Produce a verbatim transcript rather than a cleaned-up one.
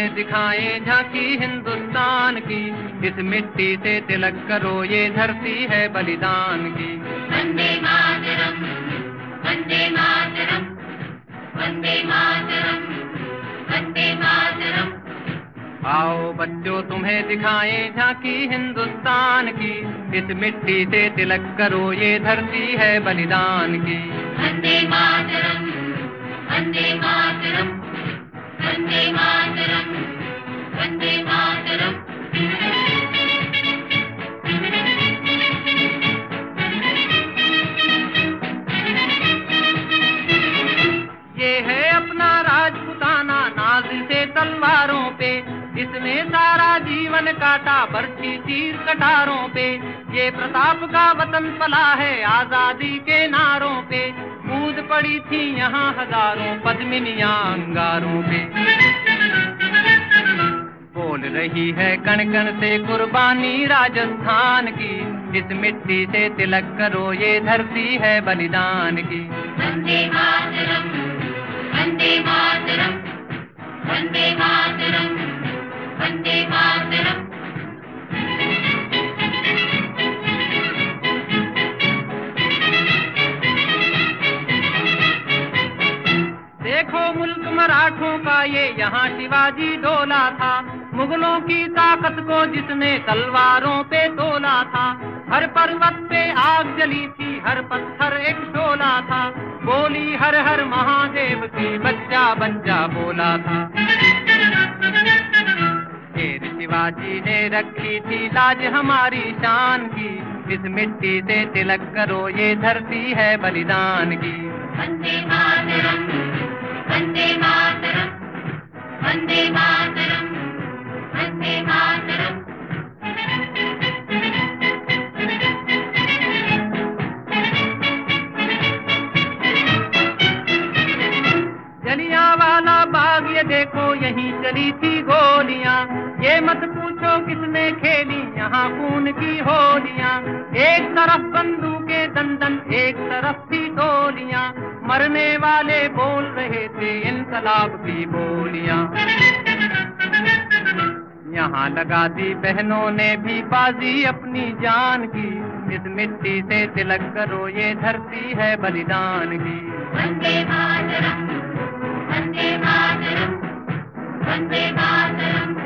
तुम्हें दिखाएं झांकी हिंदुस्तान की, इस मिट्टी से तिलक करो ये धरती है बलिदान की। वंदे मातरम, वंदे मातरम, वंदे मातरम, वंदे मातरम। आओ बच्चों तुम्हें दिखाएं झांकी हिंदुस्तान की, इस मिट्टी से तिलक करो ये धरती है बलिदान की। वंदे मातरम, वंदे मातरम, वंदे मातरम, वंदे मातरम। ये है अपना राजपुताना नाज से तलवारों पे, इसमें सारा जीवन काटा बरछी तीर कटारों पे। ये प्रताप का वतन पला है आजादी के नारों पे, कूद पड़ी थी यहाँ हजारों पद्मिनियां अंगारों पे। बोल रही है कण कण से कुर्बानी राजस्थान की, इस मिट्टी से तिलक करो ये धरती है बलिदान की। वंदे मातरम, वंदे मातरम, वंदे मातरम, वंदे मातरम। देखो मुल्क मराठों का ये यहाँ शिवाजी डोला था, मुगलों की ताकत को जिसने तलवारों पे तोला था। हर पर्वत पे आग जली थी, हर पत्थर एक शोला था, बोली हर हर महादेव की बच्चा बच्चा बोला था। शेर शिवाजी ने रखी थी लाज हमारी शान की, इस मिट्टी से तिलक करो ये धरती है बलिदान की। वंदे मातरम, वंदे मातरम, वंदे मातरम, वंदे मातरम। जलियांवाला बाग ये देखो यहीं चली थी गोलियां, ये मत पूछो किसने खेली यहाँ खून की होलियां। एक तरफ बंदूकें दंदन एक तरफ थी गोलियां, मरने वाले बोल रहे थे इनकलाब की बोलियां। यहाँ लगा दी बहनों ने भी बाजी अपनी जान की, इस मिट्टी से तिलक करो ये धरती है बलिदान की। वंदे मातरम, वंदे मातरम, वंदे मातरम।